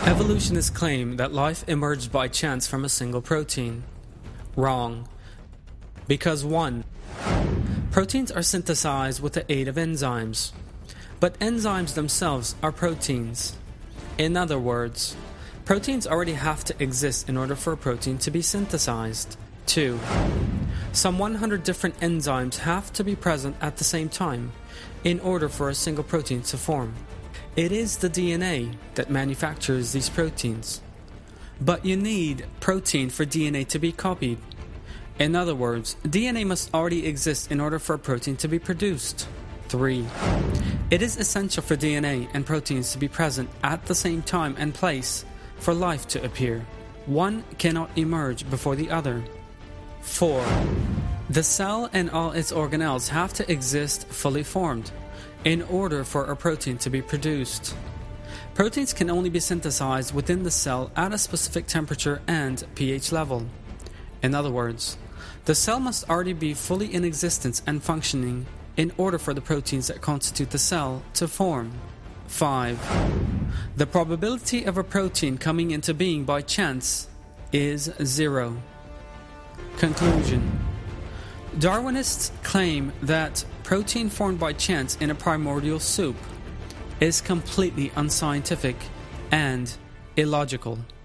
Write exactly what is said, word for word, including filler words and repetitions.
Evolutionists claim that life emerged by chance from a single protein. Wrong. Because one, proteins are synthesized with the aid of enzymes, but enzymes themselves are proteins. In other words, proteins already have to exist in order for a protein to be synthesized. Two, some one hundred different enzymes have to be present at the same time in order for a single protein to form. It is the D N A that manufactures these proteins. But you need protein for D N A to be copied. In other words, D N A must already exist in order for a protein to be produced. Three, it is essential for D N A and proteins to be present at the same time and place for life to appear. One cannot emerge before the other. Four, the cell and all its organelles have to exist fully formed in order for a protein to be produced. Proteins can only be synthesized within the cell at a specific temperature and pH level. In other words, the cell must already be fully in existence and functioning in order for the proteins that constitute the cell to form. Five, the probability of a protein coming into being by chance is zero. Conclusion. Darwinists claim that protein formed by chance in a primordial soup is completely unscientific and illogical.